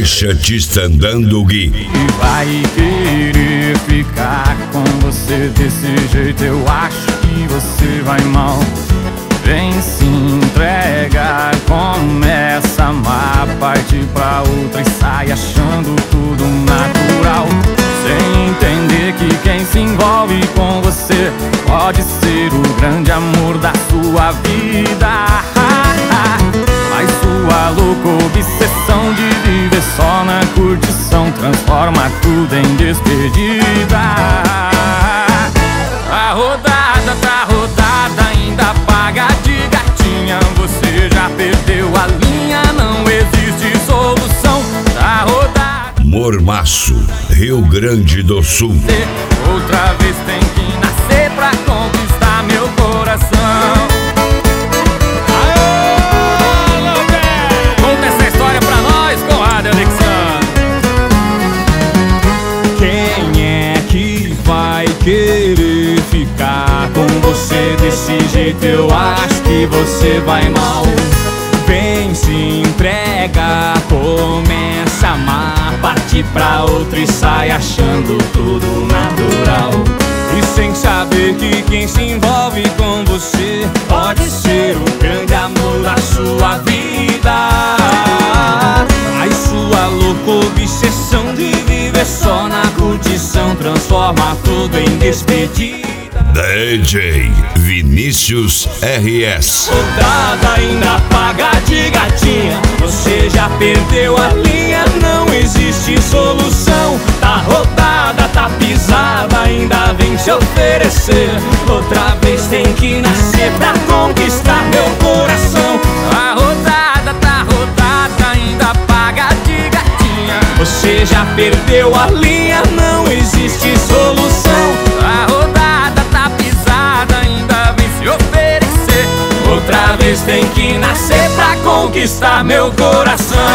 Deixa te estandando, Gui. E vai querer ficar com você desse jeito, eu acho que você vai mal. Vem se entregar, começa a amar, parte pra outra e sai achando tudo natural. Sem entender que quem se envolve com você pode ser o grande amor da sua vida. Mas sua louca obsessão de viver só na curtição transforma tudo em despedida. A rodada tá rodada, ainda paga de gatinha. Você já perdeu a linha, não existe solução. Tá rodada. Mormaço, Rio Grande do Sul. Outra vez tem que nascer pra conquistar meu coração. Conta essa história pra nós, Conrado Alexandre. Quem é que vai querer ficar com você desse jeito? Eu acho que você vai mal. Vem se entrega, começa a amar, parte pra outra e sai achando tudo natural. E sem saber que quem se envolve com você pode ser o grande amor da sua vida. Ai, sua louca obsessão de viver só na curtição transforma tudo em despedida. DJ Vinícius RS. Rodada ainda paga de gatinha. Você já perdeu a linha, não existe solução. Tá rodada, tá pisada, ainda vem se oferecer. Outra vez tem que nascer pra conquistar meu coração. A rodada tá rodada, ainda paga de gatinha. Você já perdeu a linha, não existe solução. A rodada tá pisada, ainda vem se oferecer. Outra vez tem que nascer pra conquistar meu coração.